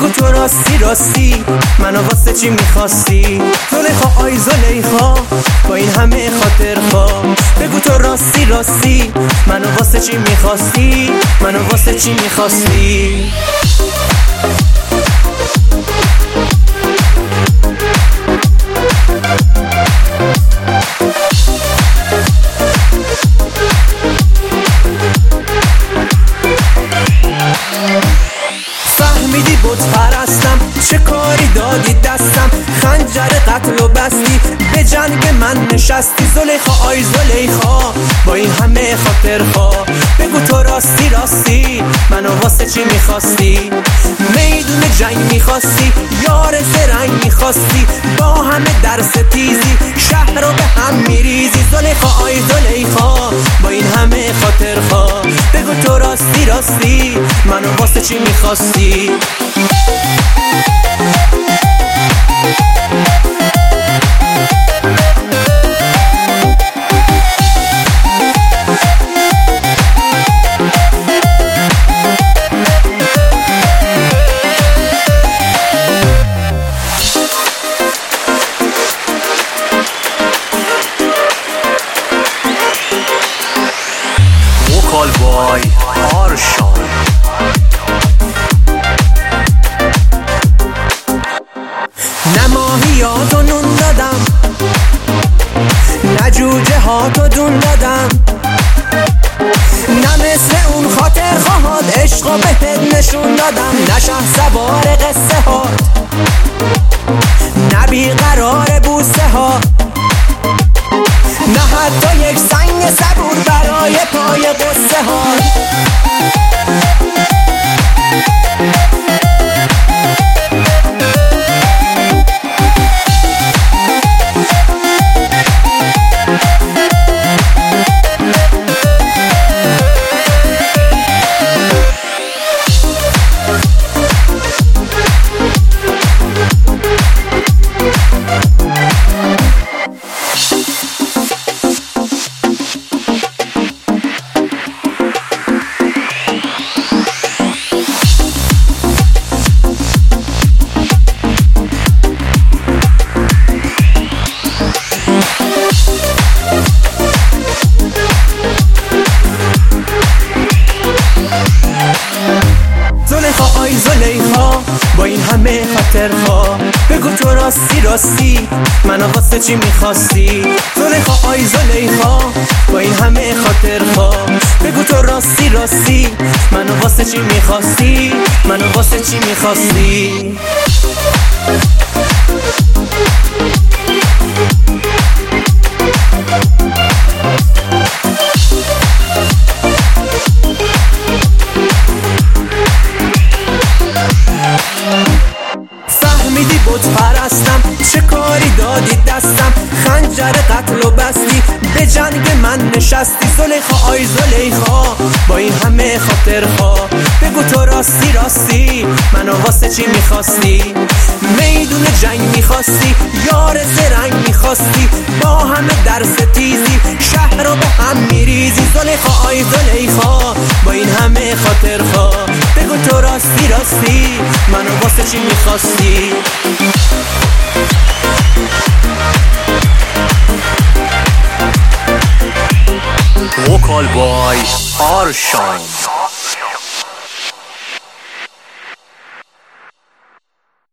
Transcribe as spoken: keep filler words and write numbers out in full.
بگو تو راستی راستی منو واسه چی میخواستی؟ زلیخا آی زلیخا با این همه خاطر خواه، بگو تو راستی راستی منو واسه چی میخواستی؟ منو واسه چی میخواستی؟ فهمیدی بت پرستم، چه کاری دادی دستم، خنجر قتل و بستی به جنگ من نشستی. زلیخا آی زلیخا با این همه خاطر خواه، بگو تو راستی راستی منو واسه چی میخواستی؟ میدون جنگ میخواستی، یار زرنگ میخواستی، با همه درس تیزی شهر رو به هم میریزی. زلیخا آی زلیخا با این همه خاطر خواه، بگو تو راستی راستی منو واسه چی میخواستی؟ Vocal boy Arshan. نه ماهیاتو نون دادم، نه جوجه هاتو دون دادم، نه مثل اون خاطر خواهد عشقو بهت نشون دادم، نه شه سوار قصه هات، نه بیقرار بوسه ها، نه حتی یک سنگ صبور برای پای قصه ها. زلیخا آی زلیخا با این همه خاطر خواه، بگو تو راستی راستی منو واسه چی میخواستی؟ زلیخا آی زلیخا با این همه خاطر خواه، بگو تو راستی راستی منو واسه چی میخواستی؟ منو واسه چی میخواستی؟ فهمیدی بت پرستم، چه کاری دادی دستم، خنجر قتل و بستی به جنگ من نشستی. زلیخا آی زلیخا با این همه خاطر خواه، بگو تو راستی راستی منو واسه چی میخواستی؟ میدون جنگ میخواستی، یار زرنگ میخواستی، با همه درس تیزی شهر رو به هم میریزی. زلیخا آی زلیخا با این همه خاطر خواه، بگو تو راستی راستی منو واسه چی میخواستی؟ Vocal boy Arshan.